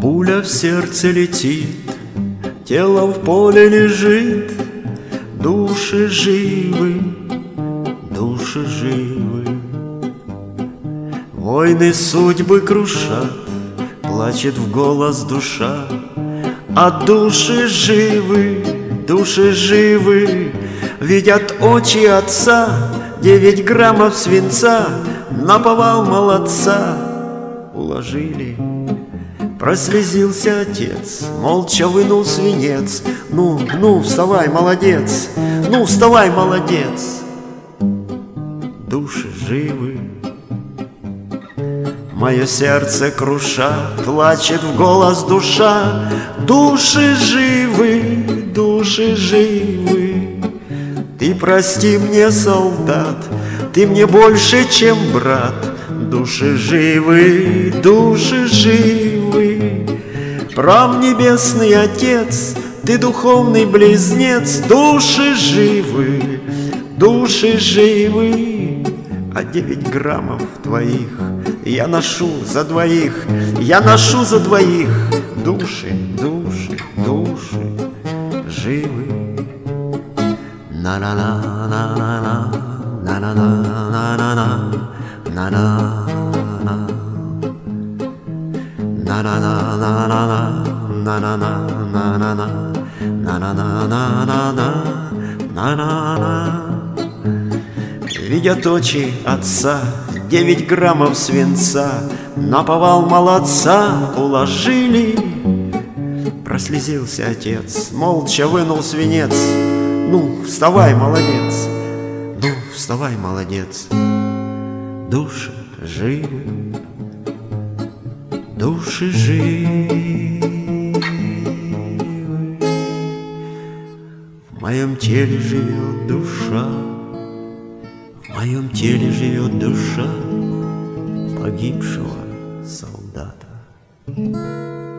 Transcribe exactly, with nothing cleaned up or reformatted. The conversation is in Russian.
Пуля в сердце летит, тело в поле лежит, души живы, души живы. Войны судьбы крушат, плачет в голос душа, а души живы, души живы. Видят очи отца девять граммов свинца, наповал молодца уложили. Прослезился отец, молча вынул свинец. Ну, ну, вставай, молодец, ну, вставай, молодец. Души живы. Мое сердце круша, плачет в голос душа. Души живы, души живы. Ты прости мне, солдат, ты мне больше, чем брат. Души живы, души живы. Прав небесный Отец, ты духовный близнец. Души живы, души живы. А девять граммов твоих я ношу за двоих, я ношу за двоих. Души, души, души живы. На-на-на-на-на, на-на-на-на-на, на-на-на, на-на-на-на-на, на-на-на-на-на, на-на-на-на-на, на-на-на. Видят очи отца девять граммов свинца, наповал молодца уложили. Прослезился отец, молча вынул свинец. Ну, вставай, молодец, ну, вставай, молодец. Души живы, души живы. В моем теле живет душа, в моем теле живет душа погибшего солдата.